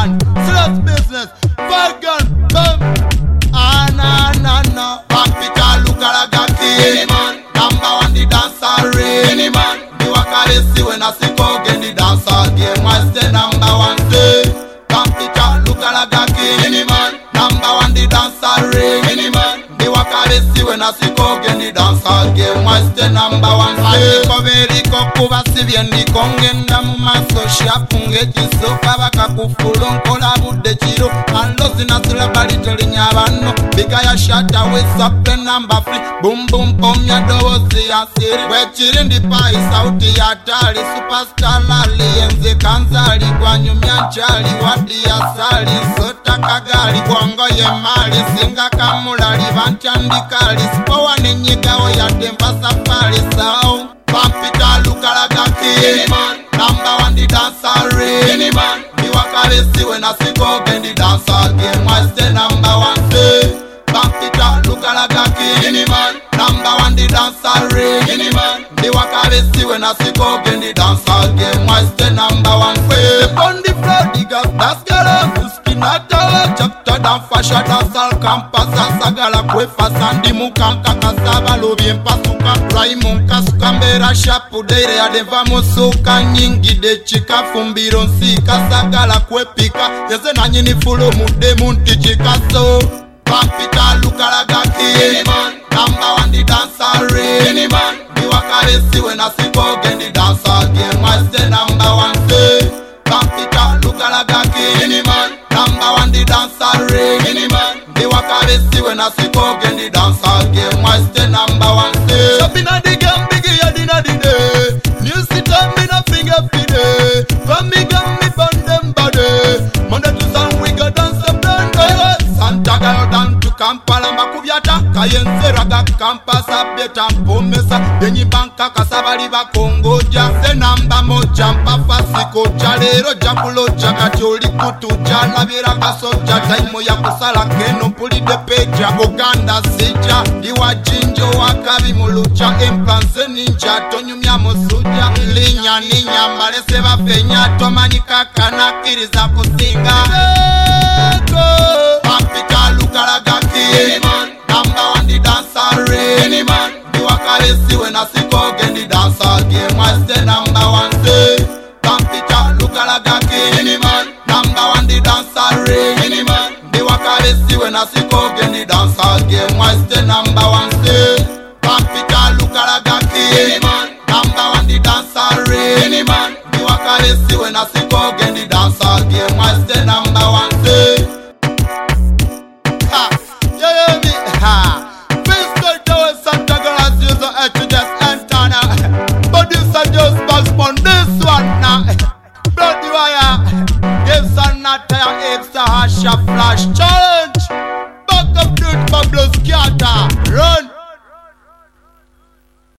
man. Serious business. Vegan, boom. Ah, no. Pampita, look at a gaki. Man, number one, the dancer ring. Man, the wakarisi when I see again the dancer game. I stay number one, say. Pampita, look at a gaki. Man, number one, the dancer ring. Man, the wakarisi when I see again the dancer game. I stay number one, say. Koveriko kuba sivyendi kongenda mu maso shapunge kisoka bakakufulu nkola budde kiro alozi nasula balitoli nyabano bigaya shata wesape number 3 boom boom pomya dowozi ya siri wechirindi pai sauti ya tali superstar lali yenze kanzali kwa nyumya njali wadi ya sali sota kagali kwango ye mali singa kamulali banchandikali spowa nenyigao ya demba safari sao Pampita lukalagaki man, number one the dancer ring man. The wakarisi when I see again the dancer game. I stay number one say. Pampita lukalagaki man, number one the dancer ring man. The wakarisi when I see again the dancer game. I stay number one say. Step on the floor, the gas daskala, uskinata, chapter dan fasha dansal campus asagala kwefa sandi mukanka kasaba lobi mpasuka Raimon kasuka mbera shapu deire adeva mosoka nyingi de chika fumbiro nsika sagala kwepika yeze na nyini fulo mude munti chika so Pampita lukalagaki man, number one the dancer ring man. The wakarisi when I see again the dancer game. I stay number one say Pampita lukalagaki man, number one the dancer ring man. The wakarisi when I see again the dancer game. I stay number one say shopping at the game biggie ya dinner the day. New city me na finger fide. From me gun me burn them body. Monday to Sunday we go dance up down Santa girl down to Kampala makubyata kayenze raga kampasa beta mpomesa yenyi banka kasabali bakongoja se namba moja mpafasi koja lero jabulo jakati oli kutuja labira kasoja time ya kusala keno pulide peja Uganda sija diwa jinjo wakabi mulucha implanse ninja tonyumya musuja linya ninya malese bafenya tomanyika kana kiriza kusinga Pampita lukalagaki man, number one the dancer ring man. The wakarisi when I see again the dancer game. I stay number one say Pampita lukalagaki man, number one the dancer ring man. The wakarisi when I see again the dancer game. I stay number one say Pampita lukalagaki man, number one the dancer ring man. The wakarisi when I see again the dancer game. I stay number one say Bloody wire, yes and not tire, extra hash flash challenge. Back up dude, Pablo Sciata, run.